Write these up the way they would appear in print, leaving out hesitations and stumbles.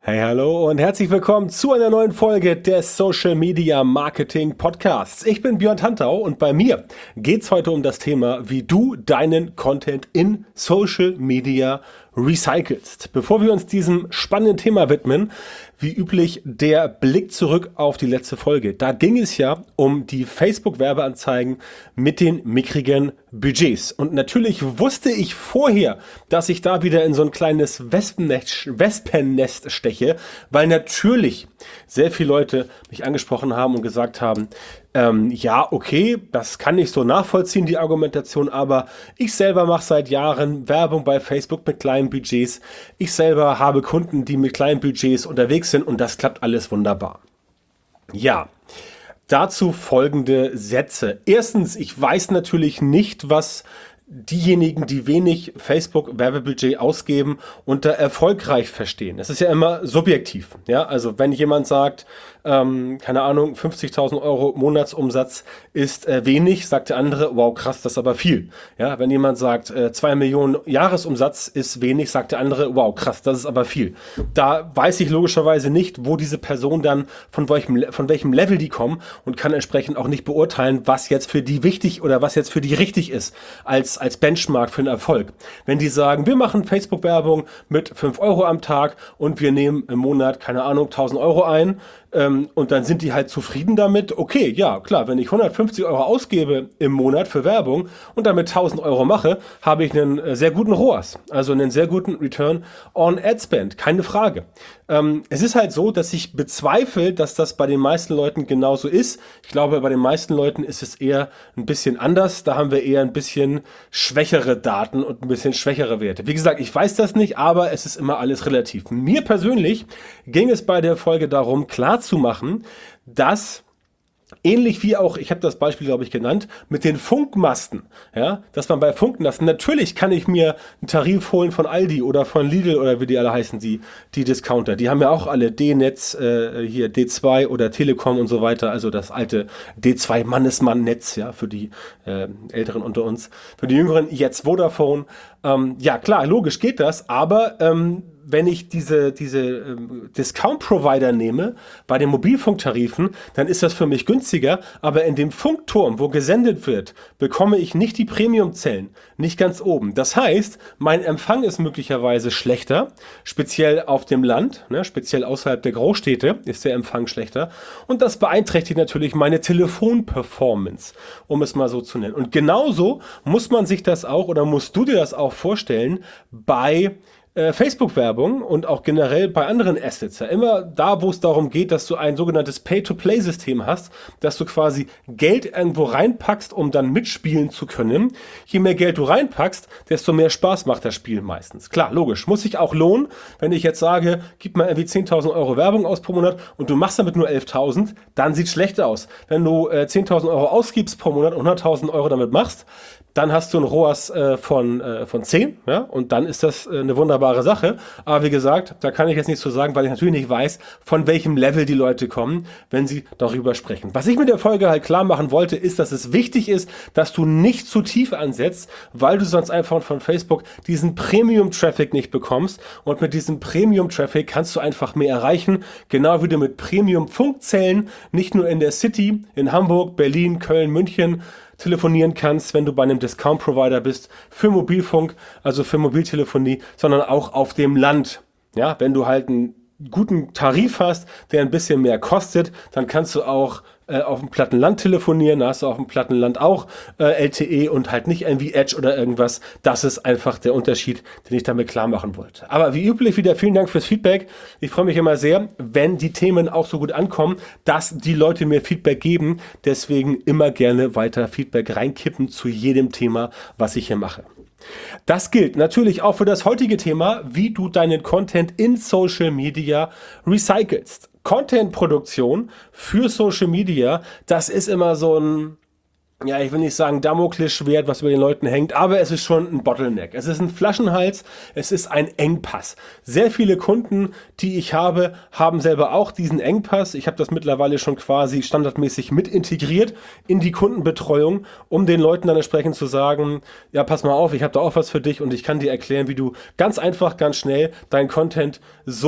Hey, hallo und herzlich willkommen zu einer neuen Folge des Social Media Marketing Podcasts. Ich bin Björn Tantau und bei mir geht's heute um das Thema, wie du deinen Content in Social Media recycelst. Bevor wir uns diesem spannenden Thema widmen, wie üblich der Blick zurück auf die letzte Folge. Da ging es ja um die Facebook-Werbeanzeigen mit den mickrigen Budgets. Und natürlich wusste ich vorher, dass ich da wieder in so ein kleines Wespennest steche, weil natürlich sehr viele Leute mich angesprochen haben und gesagt haben, ja, okay, das kann ich so nachvollziehen, die Argumentation, aber ich selber mache seit Jahren Werbung bei Facebook mit kleinen Budgets. Ich selber habe Kunden, die mit kleinen Budgets unterwegs sind und das klappt alles wunderbar. Ja, dazu folgende Sätze. Erstens, ich weiß natürlich nicht, was diejenigen, die wenig Facebook-Werbebudget ausgeben, unter erfolgreich verstehen. Das ist ja immer subjektiv. Ja, also wenn jemand sagt, keine Ahnung, 50.000 Euro Monatsumsatz ist wenig, sagt der andere, wow, krass, das ist aber viel. Ja, wenn jemand sagt, 2 Millionen Jahresumsatz ist wenig, sagt der andere, wow, krass, das ist aber viel. Da weiß ich logischerweise nicht, wo diese Person dann, von welchem Level die kommen und kann entsprechend auch nicht beurteilen, was jetzt für die wichtig oder was jetzt für die richtig ist als Benchmark für den Erfolg. Wenn die sagen, wir machen Facebook-Werbung mit 5 Euro am Tag und wir nehmen im Monat, keine Ahnung, 1.000 Euro ein, und dann sind die halt zufrieden damit. Okay, ja, klar, wenn ich 150 Euro ausgebe im Monat für Werbung und damit 1.000 Euro mache, habe ich einen sehr guten ROAS, also einen sehr guten Return on Ad Spend, keine Frage. Es ist halt so, dass ich bezweifle, dass das bei den meisten Leuten genauso ist. Ich glaube, bei den meisten Leuten ist es eher ein bisschen anders. Da haben wir eher ein bisschen schwächere Daten und ein bisschen schwächere Werte. Wie gesagt, ich weiß das nicht, aber es ist immer alles relativ. Mir persönlich ging es bei der Folge darum, klar zu machen, dass ähnlich wie auch, ich habe das Beispiel, glaube ich, genannt, mit den Funkmasten, ja, dass man bei Funkmasten, natürlich kann ich mir einen Tarif holen von Aldi oder von Lidl oder wie die alle heißen, die Discounter, die haben ja auch alle D-Netz, hier D2 oder Telekom und so weiter, also das alte D2-Mannesmann-Netz, ja, für die Älteren unter uns, für die Jüngeren jetzt Vodafone, ja klar, logisch geht das, aber wenn ich diese Discount-Provider nehme, bei den Mobilfunktarifen, dann ist das für mich günstiger, aber in dem Funkturm, wo gesendet wird, bekomme ich nicht die Premium-Zellen, nicht ganz oben. Das heißt, mein Empfang ist möglicherweise schlechter, speziell auf dem Land, ne, speziell außerhalb der Großstädte ist der Empfang schlechter und das beeinträchtigt natürlich meine Telefonperformance, um es mal so zu nennen. Und genauso muss man sich das auch oder musst du dir das auch vorstellen bei Facebook-Werbung und auch generell bei anderen Assets. Ja, immer da, wo es darum geht, dass du ein sogenanntes Pay-to-Play-System hast, dass du quasi Geld irgendwo reinpackst, um dann mitspielen zu können. Je mehr Geld du reinpackst, desto mehr Spaß macht das Spiel meistens. Klar, logisch. Muss sich auch lohnen, wenn ich jetzt sage, gib mal irgendwie 10.000 Euro Werbung aus pro Monat und du machst damit nur 11.000, dann sieht es schlecht aus. Wenn du 10.000 Euro ausgibst pro Monat und 100.000 Euro damit machst, dann hast du ein ROAS von 10, ja, und dann ist das eine wunderbare Sache. Aber wie gesagt, da kann ich jetzt nichts zu sagen, weil ich natürlich nicht weiß, von welchem Level die Leute kommen, wenn sie darüber sprechen. Was ich mit der Folge halt klar machen wollte, ist, dass es wichtig ist, dass du nicht zu tief ansetzt, weil du sonst einfach von Facebook diesen Premium-Traffic nicht bekommst. Und mit diesem Premium-Traffic kannst du einfach mehr erreichen, genau wie du mit Premium-Funkzellen nicht nur in der City, in Hamburg, Berlin, Köln, München, telefonieren kannst, wenn du bei einem Discount-Provider bist, für Mobilfunk, also für Mobiltelefonie, sondern auch auf dem Land. Ja, wenn du halt einen guten Tarif hast, der ein bisschen mehr kostet, dann kannst du auch auf dem platten Land telefonieren, da hast du auf dem platten Land auch LTE und halt nicht irgendwie Edge oder irgendwas. Das ist einfach der Unterschied, den ich damit klar machen wollte. Aber wie üblich wieder vielen Dank fürs Feedback. Ich freue mich immer sehr, wenn die Themen auch so gut ankommen, dass die Leute mir Feedback geben. Deswegen immer gerne weiter Feedback reinkippen zu jedem Thema, was ich hier mache. Das gilt natürlich auch für das heutige Thema, wie du deinen Content in Social Media recycelst. Content-Produktion für Social Media, das ist immer so ein, ja, ich will nicht sagen Damoklesschwert, was über den Leuten hängt, aber es ist schon ein Bottleneck. Es ist ein Flaschenhals, es ist ein Engpass. Sehr viele Kunden, die ich habe, haben selber auch diesen Engpass. Ich habe das mittlerweile schon quasi standardmäßig mit integriert in die Kundenbetreuung, um den Leuten dann entsprechend zu sagen, ja, pass mal auf, ich habe da auch was für dich und ich kann dir erklären, wie du ganz einfach, ganz schnell deinen Content so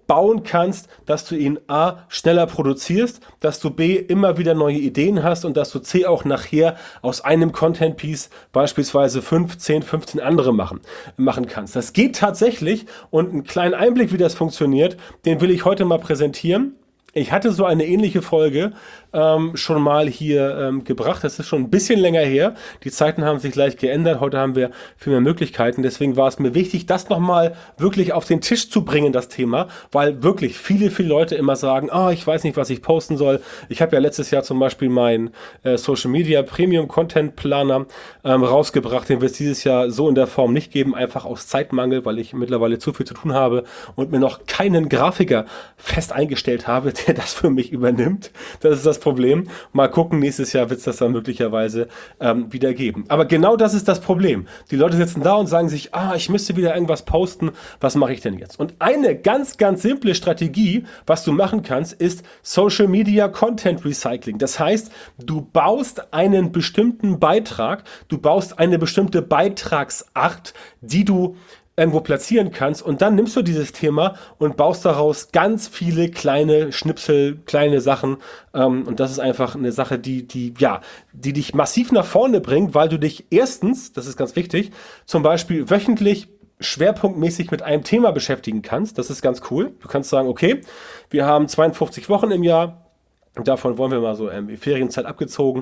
bauen kannst, dass du ihn A, schneller produzierst, dass du B, immer wieder neue Ideen hast und dass du C, auch nachher aus einem Content-Piece beispielsweise 5, 10, 15 andere machen kannst. Das geht tatsächlich und einen kleinen Einblick, wie das funktioniert, den will ich heute mal präsentieren. Ich hatte so eine ähnliche Folge schon mal hier gebracht. Das ist schon ein bisschen länger her. Die Zeiten haben sich leicht geändert. Heute haben wir viel mehr Möglichkeiten. Deswegen war es mir wichtig, das nochmal wirklich auf den Tisch zu bringen, das Thema, weil wirklich viele Leute immer sagen, ich weiß nicht, was ich posten soll. Ich habe ja letztes Jahr zum Beispiel meinen Social Media Premium Content Planer rausgebracht. Den wird es dieses Jahr so in der Form nicht geben, einfach aus Zeitmangel, weil ich mittlerweile zu viel zu tun habe und mir noch keinen Grafiker fest eingestellt habe, der das für mich übernimmt. Das ist das Problem. Mal gucken, nächstes Jahr wird es das dann möglicherweise wieder geben. Aber genau das ist das Problem. Die Leute sitzen da und sagen sich, ich müsste wieder irgendwas posten. Was mache ich denn jetzt? Und eine ganz, ganz simple Strategie, was du machen kannst, ist Social Media Content Recycling. Das heißt, du baust einen bestimmten Beitrag, du baust eine bestimmte Beitragsart, die du irgendwo platzieren kannst und dann nimmst du dieses Thema und baust daraus ganz viele kleine Schnipsel, kleine Sachen und das ist einfach eine Sache, die dich massiv nach vorne bringt, weil du dich erstens, das ist ganz wichtig, zum Beispiel wöchentlich schwerpunktmäßig mit einem Thema beschäftigen kannst. Das ist ganz cool. Du kannst sagen, okay, wir haben 52 Wochen im Jahr. Davon wollen wir mal so Ferienzeit abgezogen,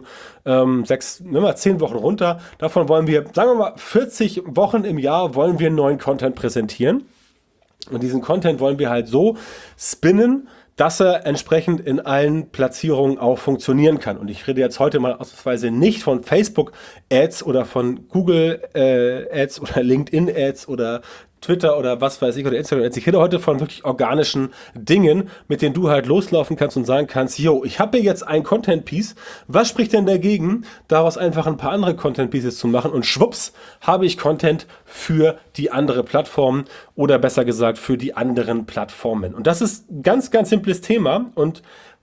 10 Wochen runter. Davon wollen wir, sagen wir mal, 40 Wochen im Jahr wollen wir neuen Content präsentieren. Und diesen Content wollen wir halt so spinnen, dass er entsprechend in allen Platzierungen auch funktionieren kann. Und ich rede jetzt heute mal ausnahmsweise nicht von Facebook-Ads oder von Google-Ads oder LinkedIn-Ads oder Twitter oder was weiß ich oder Instagram. Ich rede heute von wirklich organischen Dingen, mit denen du halt loslaufen kannst und sagen kannst, ich habe hier jetzt ein Content-Piece, was spricht denn dagegen, daraus einfach ein paar andere Content-Pieces zu machen und schwupps, habe ich Content für die andere Plattform oder besser gesagt für die anderen Plattformen. Und das ist ein ganz, ganz simples Thema und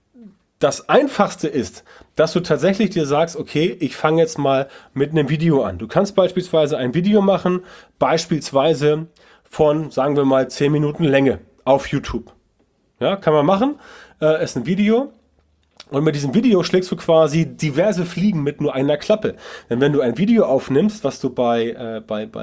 das Einfachste ist, dass du tatsächlich dir sagst, okay, ich fange jetzt mal mit einem Video an. Du kannst beispielsweise ein Video machen, beispielsweise von, sagen wir mal, 10 Minuten Länge auf YouTube. Ja, kann man machen, ist ein Video. Und mit diesem Video schlägst du quasi diverse Fliegen mit nur einer Klappe. Denn wenn du ein Video aufnimmst, was du bei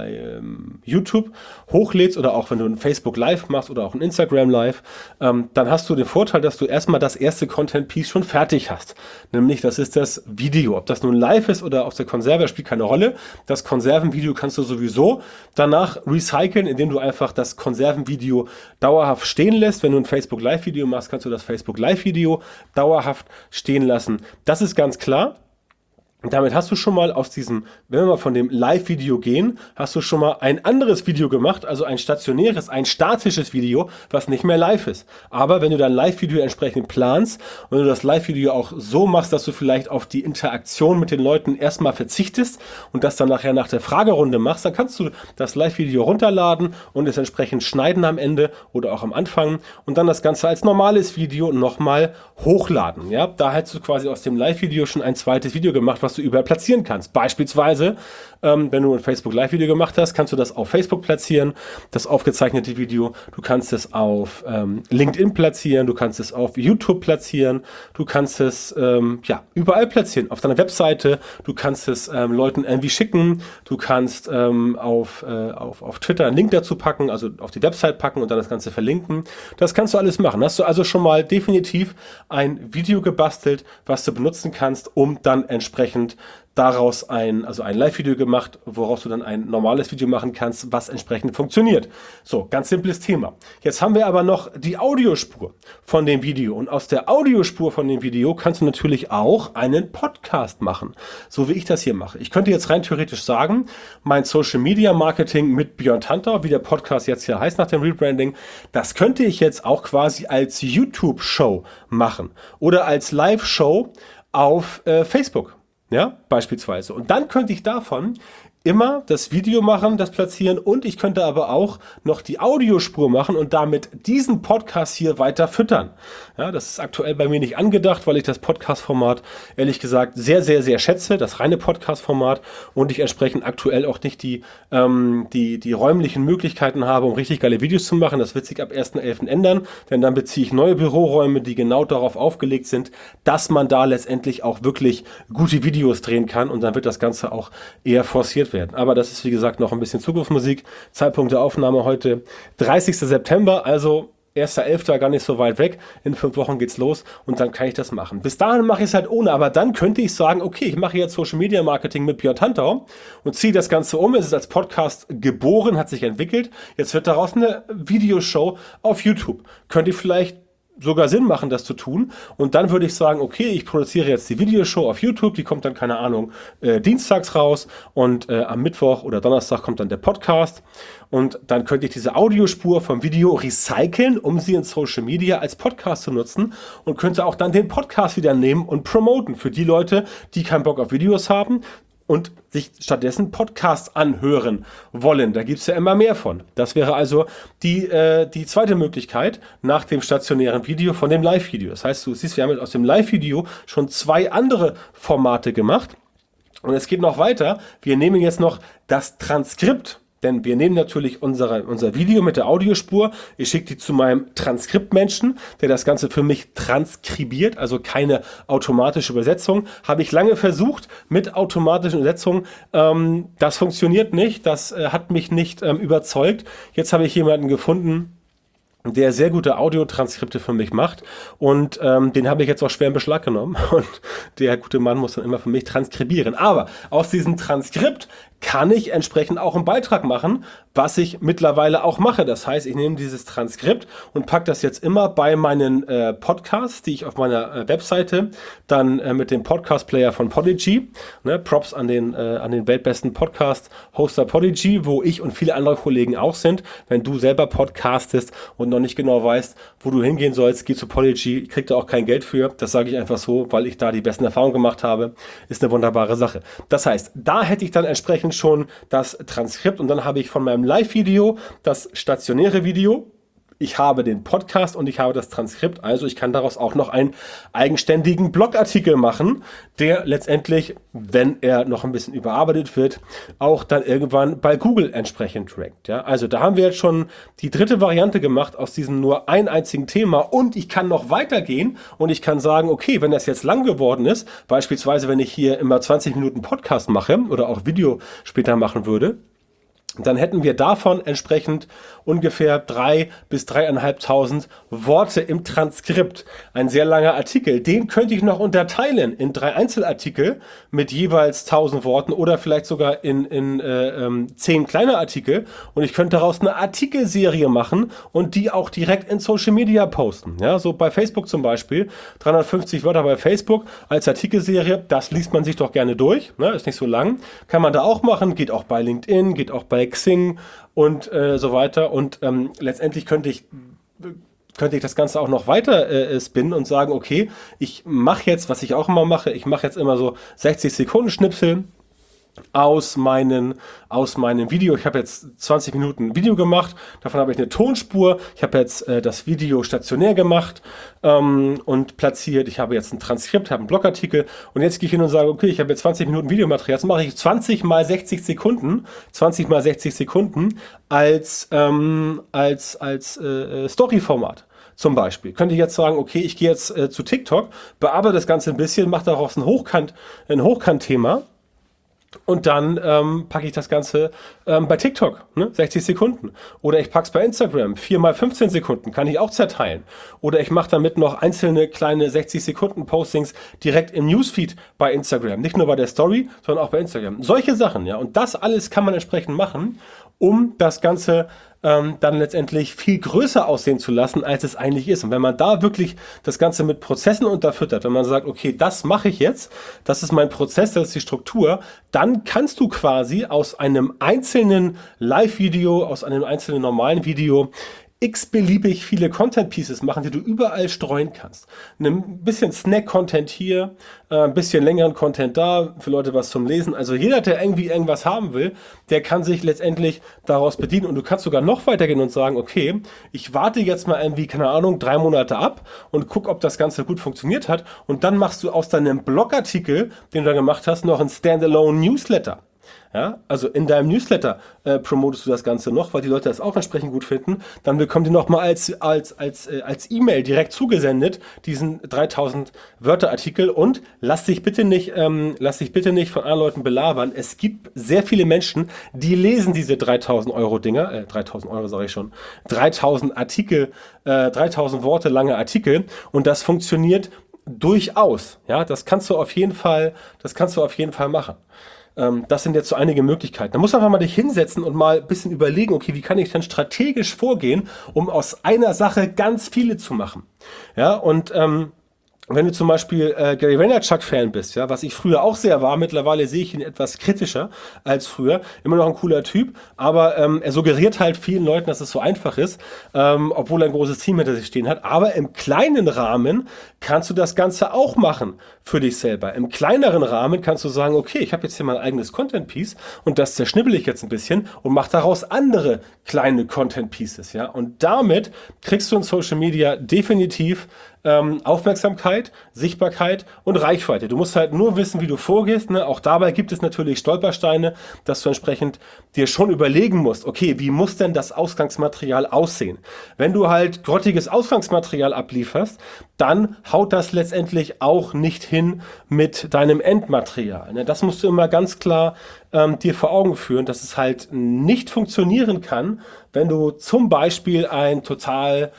YouTube hochlädst oder auch wenn du ein Facebook Live machst oder auch ein Instagram Live, dann hast du den Vorteil, dass du erstmal das erste Content-Piece schon fertig hast. Nämlich, das ist das Video. Ob das nun live ist oder aus der Konserve, spielt keine Rolle. Das Konservenvideo kannst du sowieso danach recyceln, indem du einfach das Konservenvideo dauerhaft stehen lässt. Wenn du ein Facebook Live-Video machst, kannst du das Facebook Live-Video dauerhaft stehen lassen. Das ist ganz klar. Damit hast du schon mal aus diesem, wenn wir mal von dem Live-Video gehen, hast du schon mal ein anderes Video gemacht, also ein stationäres, ein statisches Video, was nicht mehr live ist. Aber wenn du dein Live-Video entsprechend planst und du das Live-Video auch so machst, dass du vielleicht auf die Interaktion mit den Leuten erstmal verzichtest und das dann nachher nach der Fragerunde machst, dann kannst du das Live-Video runterladen und es entsprechend schneiden am Ende oder auch am Anfang und dann das Ganze als normales Video nochmal hochladen. Ja, da hättest du quasi aus dem Live-Video schon ein zweites Video gemacht, was du überall platzieren kannst. Beispielsweise, wenn du ein Facebook Live-Video gemacht hast, kannst du das auf Facebook platzieren, das aufgezeichnete Video. Du kannst es auf LinkedIn platzieren, du kannst es auf YouTube platzieren, du kannst es überall platzieren, auf deiner Webseite, du kannst es Leuten irgendwie schicken, du kannst auf Twitter einen Link dazu packen, also auf die Website packen und dann das Ganze verlinken. Das kannst du alles machen. Hast du also schon mal definitiv ein Video gebastelt, was du benutzen kannst, um dann entsprechend daraus ein Live-Video gemacht, woraus du dann ein normales Video machen kannst, was entsprechend funktioniert. So, ganz simples Thema. Jetzt haben wir aber noch die Audiospur von dem Video und aus der Audiospur von dem Video kannst du natürlich auch einen Podcast machen, so wie ich das hier mache. Ich könnte jetzt rein theoretisch sagen, mein Social Media Marketing mit Björn Tantau, wie der Podcast jetzt hier heißt nach dem Rebranding, das könnte ich jetzt auch quasi als YouTube-Show machen oder als Live-Show auf Facebook. Ja, beispielsweise. Und dann könnte ich davon immer das Video machen, das platzieren, und ich könnte aber auch noch die Audiospur machen und damit diesen Podcast hier weiter füttern. Ja, das ist aktuell bei mir nicht angedacht, weil ich das Podcast-Format ehrlich gesagt sehr, sehr, sehr schätze, das reine Podcast-Format, und ich entsprechend aktuell auch nicht die räumlichen Möglichkeiten habe, um richtig geile Videos zu machen. Das wird sich ab 1.11. ändern, denn dann beziehe ich neue Büroräume, die genau darauf aufgelegt sind, dass man da letztendlich auch wirklich gute Videos drehen kann, und dann wird das Ganze auch eher forciert werden. Aber das ist, wie gesagt, noch ein bisschen Zukunftsmusik. Zeitpunkt der Aufnahme heute 30. September, also 1.11. gar nicht so weit weg. In 5 Wochen geht's los und dann kann ich das machen. Bis dahin mache ich es halt ohne, aber dann könnte ich sagen, okay, ich mache jetzt Social Media Marketing mit Björn Tantau und ziehe das Ganze um. Es ist als Podcast geboren, hat sich entwickelt. Jetzt wird daraus eine Videoshow auf YouTube. Könnte ich vielleicht sogar Sinn machen, das zu tun. Und dann würde ich sagen, okay, ich produziere jetzt die Videoshow auf YouTube, die kommt dann, keine Ahnung, dienstags raus, und am Mittwoch oder Donnerstag kommt dann der Podcast, und dann könnte ich diese Audiospur vom Video recyceln, um sie in Social Media als Podcast zu nutzen, und könnte auch dann den Podcast wieder nehmen und promoten für die Leute, die keinen Bock auf Videos haben und sich stattdessen Podcasts anhören wollen. Da gibt es ja immer mehr von. Das wäre also die zweite Möglichkeit nach dem stationären Video von dem Live-Video. Das heißt, du siehst, wir haben jetzt aus dem Live-Video schon 2 andere Formate gemacht. Und es geht noch weiter. Wir nehmen jetzt noch das Transkript. Denn wir nehmen natürlich unser Video mit der Audiospur, ich schicke die zu meinem Transkriptmenschen, der das Ganze für mich transkribiert, also keine automatische Übersetzung. Habe ich lange versucht mit automatischen Übersetzungen. Das funktioniert nicht, das hat mich nicht überzeugt. Jetzt habe ich jemanden gefunden, der sehr gute Audiotranskripte für mich macht, und den habe ich jetzt auch schwer in Beschlag genommen, und der gute Mann muss dann immer für mich transkribieren. Aber aus diesem Transkript kann ich entsprechend auch einen Beitrag machen, was ich mittlerweile auch mache. Das heißt, ich nehme dieses Transkript und packe das jetzt immer bei meinen Podcasts, die ich auf meiner Webseite dann mit dem Podcast-Player von Podigy, Props an den weltbesten Podcast-Hoster Podigy, wo ich und viele andere Kollegen auch sind. Wenn du selber podcastest und noch nicht genau weißt, wo du hingehen sollst, geh zu Podigy, krieg da auch kein Geld für. Das sage ich einfach so, weil ich da die besten Erfahrungen gemacht habe. Ist eine wunderbare Sache. Das heißt, da hätte ich dann entsprechend schon das Transkript, und dann habe ich von meinem Live-Video das stationäre Video, ich habe den Podcast und ich habe das Transkript, also ich kann daraus auch noch einen eigenständigen Blogartikel machen, der letztendlich, wenn er noch ein bisschen überarbeitet wird, auch dann irgendwann bei Google entsprechend rankt. Ja? Also da haben wir jetzt schon die 3. Variante gemacht aus diesem nur ein einzigen Thema, und ich kann noch weitergehen und ich kann sagen, okay, wenn das jetzt lang geworden ist, beispielsweise wenn ich hier immer 20 Minuten Podcast mache oder auch Video später machen würde, dann hätten wir davon entsprechend ungefähr 3.000 bis 3.500 Worte im Transkript. Ein sehr langer Artikel. Den könnte ich noch unterteilen in 3 Einzelartikel mit jeweils 1.000 Worten oder vielleicht sogar in 10 kleine Artikel. Und ich könnte daraus eine Artikelserie machen und die auch direkt in Social Media posten. Ja, so bei Facebook zum Beispiel. 350 Wörter bei Facebook als Artikelserie. Das liest man sich doch gerne durch. Ne? Ist nicht so lang. Kann man da auch machen. Geht auch bei LinkedIn, geht auch bei Xing und so weiter, und letztendlich könnte ich das Ganze auch noch weiter spinnen und sagen, okay, ich mache jetzt, was ich auch immer mache, ich mache jetzt immer so 60 Sekunden Schnipsel aus meinem Video. Ich habe jetzt 20 Minuten Video gemacht, davon habe ich eine Tonspur, ich habe jetzt das Video stationär gemacht und platziert, ich habe jetzt ein Transkript, habe einen Blogartikel, und jetzt gehe ich hin und sage, okay, ich habe jetzt 20 Minuten Videomaterial, jetzt mache ich 20 mal 60 Sekunden als Story-Format. Zum Beispiel könnte ich jetzt sagen, okay, ich gehe jetzt zu TikTok, bearbeite das Ganze ein bisschen, mache daraus ein Hochkant-Thema. Und dann packe ich das Ganze bei TikTok, 60 Sekunden. Oder ich packe es bei Instagram, 4 mal 15 Sekunden, kann ich auch zerteilen. Oder ich mache damit noch einzelne kleine 60 Sekunden Postings direkt im Newsfeed bei Instagram. Nicht nur bei der Story, sondern auch bei Instagram. Solche Sachen, ja. Und das alles kann man entsprechend machen, um das Ganze dann letztendlich viel größer aussehen zu lassen, als es eigentlich ist. Und wenn man da wirklich das Ganze mit Prozessen unterfüttert, wenn man sagt, okay, das mache ich jetzt, das ist mein Prozess, das ist die Struktur, dann kannst du quasi aus einem einzelnen Live-Video, aus einem einzelnen normalen Video x-beliebig viele Content-Pieces machen, die du überall streuen kannst. Ein bisschen Snack-Content hier, ein bisschen längeren Content da, für Leute was zum Lesen. Also jeder, der irgendwie irgendwas haben will, der kann sich letztendlich daraus bedienen. Und du kannst sogar noch weitergehen und sagen, okay, ich warte jetzt mal irgendwie, keine Ahnung, 3 Monate ab und guck, ob das Ganze gut funktioniert hat. Und dann machst du aus deinem Blogartikel, den du da gemacht hast, noch einen Standalone-Newsletter. Ja, also in deinem Newsletter promotest du das Ganze noch, weil die Leute das auch entsprechend gut finden. Dann bekommen die nochmal als E-Mail direkt zugesendet, diesen 3000 Wörter Artikel. Und lass dich bitte nicht von anderen Leuten belabern. Es gibt sehr viele Menschen, die lesen diese 3000 Euro Dinger, 3000 Euro sage ich schon, 3000 Artikel, 3000 Worte lange Artikel. Und das funktioniert durchaus. Ja, das kannst du auf jeden Fall machen. Das sind jetzt so einige Möglichkeiten. Da musst du einfach mal dich hinsetzen und mal ein bisschen überlegen, okay, wie kann ich denn strategisch vorgehen, um aus einer Sache ganz viele zu machen. Ja, und wenn du zum Beispiel Gary Vaynerchuk-Fan bist, ja, was ich früher auch sehr war, mittlerweile sehe ich ihn etwas kritischer als früher. Immer noch ein cooler Typ, aber er suggeriert halt vielen Leuten, dass es so einfach ist, obwohl er ein großes Team hinter sich stehen hat. Aber im kleinen Rahmen kannst du das Ganze auch machen für dich selber. Im kleineren Rahmen kannst du sagen, okay, ich habe jetzt hier mein eigenes Content-Piece und das zerschnibbel ich jetzt ein bisschen und mache daraus andere kleine Content-Pieces. Ja? Und damit kriegst du in Social Media definitiv Aufmerksamkeit, Sichtbarkeit und Reichweite. Du musst halt nur wissen, wie du vorgehst. Ne? Auch dabei gibt es natürlich Stolpersteine, dass du entsprechend dir schon überlegen musst, okay, wie muss denn das Ausgangsmaterial aussehen? Wenn du halt grottiges Ausgangsmaterial ablieferst, dann haut das letztendlich auch nicht hin mit deinem Endmaterial. Ne? Das musst du immer ganz klar dir vor Augen führen, dass es halt nicht funktionieren kann, wenn du zum Beispiel ein total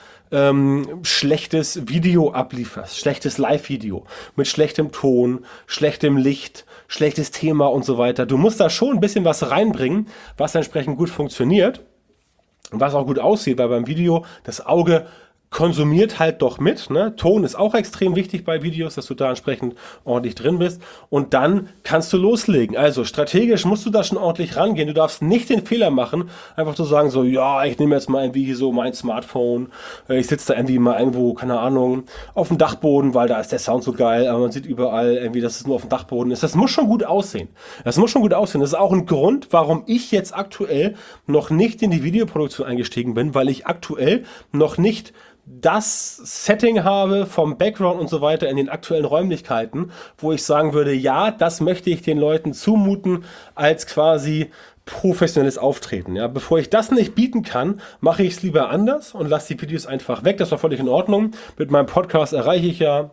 schlechtes Video ablieferst, schlechtes Live-Video mit schlechtem Ton, schlechtem Licht, schlechtes Thema und so weiter. Du musst da schon ein bisschen was reinbringen, was entsprechend gut funktioniert und was auch gut aussieht, weil beim Video das Auge konsumiert halt doch mit. Ne? Ton ist auch extrem wichtig bei Videos, dass du da entsprechend ordentlich drin bist. Und dann kannst du loslegen. Also strategisch musst du da schon ordentlich rangehen. Du darfst nicht den Fehler machen, einfach zu sagen so, ja, ich nehme jetzt mal irgendwie so mein Smartphone, ich sitze da irgendwie mal irgendwo, keine Ahnung, auf dem Dachboden, weil da ist der Sound so geil, aber man sieht überall irgendwie, dass es nur auf dem Dachboden ist. Das muss schon gut aussehen. Das muss schon gut aussehen. Das ist auch ein Grund, warum ich jetzt aktuell noch nicht in die Videoproduktion eingestiegen bin, weil ich aktuell noch nicht das Setting habe vom Background und so weiter in den aktuellen Räumlichkeiten, wo ich sagen würde, ja, das möchte ich den Leuten zumuten als quasi professionelles Auftreten. Ja, bevor ich das nicht bieten kann, mache ich es lieber anders und lasse die Videos einfach weg. Das war völlig in Ordnung. Mit meinem Podcast erreiche ich ja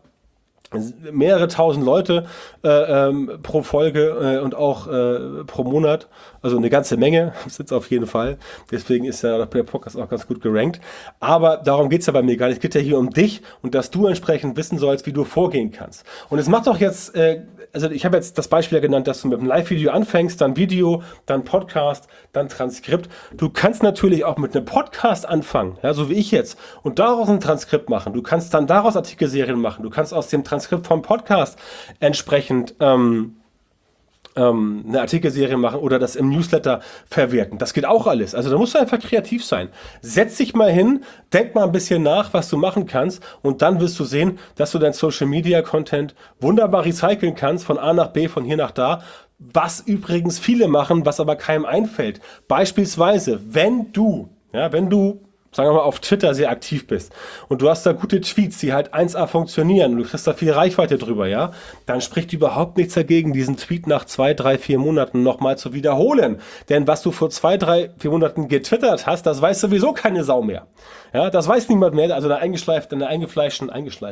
mehrere tausend Leute pro Folge und auch pro Monat, also eine ganze Menge sind es auf jeden Fall, deswegen ist ja der Podcast auch ganz gut gerankt, aber darum geht es ja bei mir gar nicht, es geht ja hier um dich und dass du entsprechend wissen sollst, wie du vorgehen kannst. Und es macht doch jetzt, also ich habe jetzt das Beispiel ja genannt, dass du mit einem Live-Video anfängst, dann Video, dann Podcast, dann Transkript. Du kannst natürlich auch mit einem Podcast anfangen, ja, so wie ich jetzt, und daraus ein Transkript machen. Du kannst dann daraus Artikelserien machen. Du kannst aus dem Transkript vom Podcast entsprechend eine Artikelserie machen oder das im Newsletter verwerten. Das geht auch alles. Also da musst du einfach kreativ sein. Setz dich mal hin, denk mal ein bisschen nach, was du machen kannst und dann wirst du sehen, dass du dein Social Media Content wunderbar recyceln kannst von A nach B, von hier nach da. Was übrigens viele machen, was aber keinem einfällt. Beispielsweise, wenn du sagen wir mal, auf Twitter sehr aktiv bist und du hast da gute Tweets, die halt 1A funktionieren und du kriegst da viel Reichweite drüber, ja, dann spricht überhaupt nichts dagegen, diesen Tweet nach 2, 3, 4 Monaten nochmal zu wiederholen. Denn was du vor 2, 3, 4 Monaten getwittert hast, das weiß sowieso keine Sau mehr. Ja, das weiß niemand mehr. Also deine eingefleischten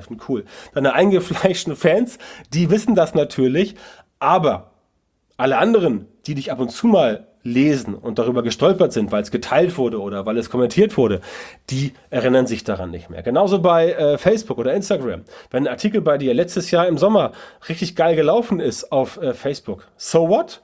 Fans, die wissen das natürlich, aber alle anderen, die dich ab und zu mal lesen und darüber gestolpert sind, weil es geteilt wurde oder weil es kommentiert wurde, die erinnern sich daran nicht mehr. Genauso bei Facebook oder Instagram. Wenn ein Artikel bei dir letztes Jahr im Sommer richtig geil gelaufen ist auf Facebook, so what?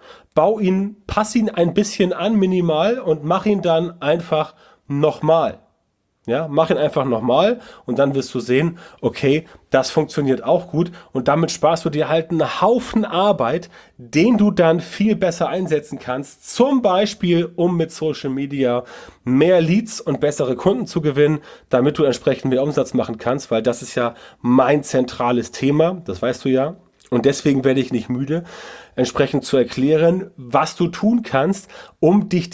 Pass ihn ein bisschen an, minimal und mach ihn dann einfach nochmal. Ja, mach ihn einfach nochmal und dann wirst du sehen, okay, das funktioniert auch gut und damit sparst du dir halt einen Haufen Arbeit, den du dann viel besser einsetzen kannst, zum Beispiel, um mit Social Media mehr Leads und bessere Kunden zu gewinnen, damit du entsprechend mehr Umsatz machen kannst, weil das ist ja mein zentrales Thema, das weißt du ja. Und deswegen werde ich nicht müde, entsprechend zu erklären, was du tun kannst, um dich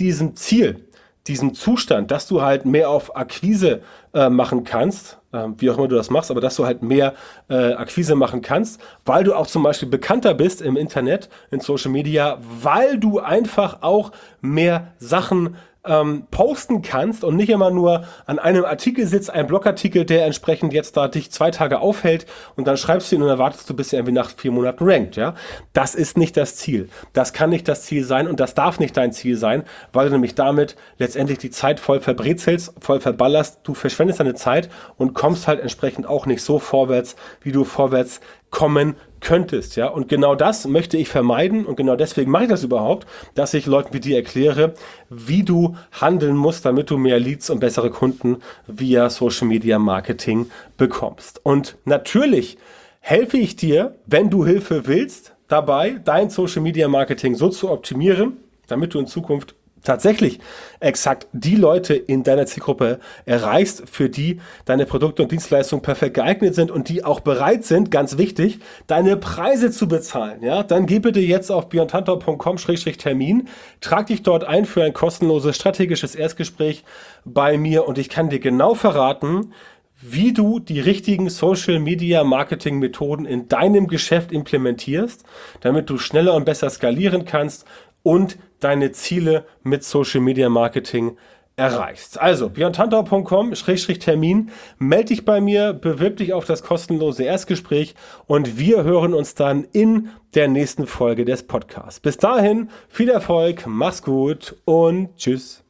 diesem Zustand, dass du halt mehr auf Akquise machen kannst, wie auch immer du das machst, aber dass du halt mehr Akquise machen kannst, weil du auch zum Beispiel bekannter bist im Internet, in Social Media, weil du einfach auch mehr Sachen posten kannst und nicht immer nur an einem Artikel sitzt, ein Blogartikel, der entsprechend jetzt da dich 2 Tage aufhält und dann schreibst du ihn und erwartest du, bis er irgendwie nach 4 Monaten rankt, ja. Das ist nicht das Ziel. Das kann nicht das Ziel sein und das darf nicht dein Ziel sein, weil du nämlich damit letztendlich die Zeit voll verbrezelst, voll verballerst, du verschwendest deine Zeit und kommst halt entsprechend auch nicht so vorwärts, wie du vorwärts kommen könntest, ja. Und genau das möchte ich vermeiden und genau deswegen mache ich das überhaupt, dass ich Leuten wie dir erkläre, wie du handeln musst, damit du mehr Leads und bessere Kunden via Social Media Marketing bekommst. Und natürlich helfe ich dir, wenn du Hilfe willst, dabei, dein Social Media Marketing so zu optimieren, damit du in Zukunft tatsächlich exakt die Leute in deiner Zielgruppe erreichst, für die deine Produkte und Dienstleistungen perfekt geeignet sind und die auch bereit sind, ganz wichtig, deine Preise zu bezahlen. Ja? Dann geh bitte jetzt auf björntantor.com/Termin, trag dich dort ein für ein kostenloses strategisches Erstgespräch bei mir und ich kann dir genau verraten, wie du die richtigen Social Media Marketing Methoden in deinem Geschäft implementierst, damit du schneller und besser skalieren kannst und deine Ziele mit Social Media Marketing erreichst. Also björntantor.com/Termin, melde dich bei mir, bewirb dich auf das kostenlose Erstgespräch und wir hören uns dann in der nächsten Folge des Podcasts. Bis dahin, viel Erfolg, mach's gut und tschüss.